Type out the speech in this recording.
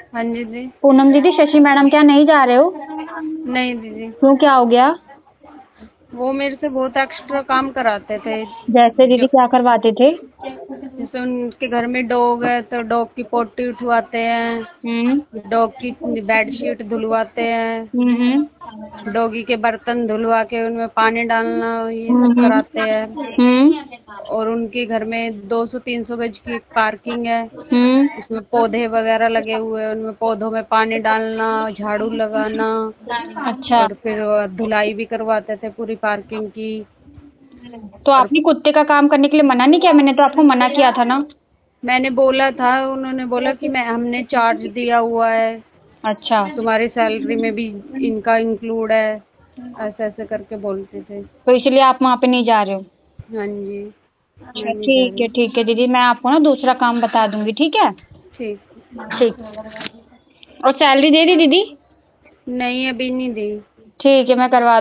हाँ जी दी। पूनम दीदी, शशि मैडम क्या नहीं जा रहे हो? नहीं दीदी, क्यों, क्या हो गया? वो मेरे से बहुत एक्स्ट्रा काम कराते थे। जैसे जो दीदी क्या करवाते थे? जैसे उनके घर में डॉग है तो डॉग की पोटी उठवाते हैं, हम्म डॉग की बेडशीट धुलवाते हैं, हम्म डॉगी के बर्तन धुलवा के उनमें पानी डालना, ये सब हम्म कराते हैं। हम्म और उनके घर में 200-300 गज की एक पार्किंग है, हम्म उसमें पौधे वगैरह लगे हुए हैं, उनमें पौधों में पानी डालना, झाड़ू लगाना, अच्छा, और फिर धुलाई भी करवाते थे पूरी पार्किंग की। तो और आपने कुत्ते का काम करने के लिए मना नहीं किया? मैंने तो आपको मना किया था ना। मैंने बोला था, उन्होंने बोला कि मैं हमने चार्ज दिया हुआ है, अच्छा, तुम्हारी सैलरी में भी इनका इंक्लूड है, ऐसे ऐसे करके बोलते थे। तो इसलिए आप वहाँ पे नहीं जा रहे हो? हाँ जी, मैं अच्छा, नहीं जा रही। ठीक है दीदी, मैं आपको ना दूसरा काम बता दूंगी, ठीक है? ठीक। ठीक। और सैलरी दे दी दीदी? नहीं, अभी नहीं दी। ठीक है, मैं करवा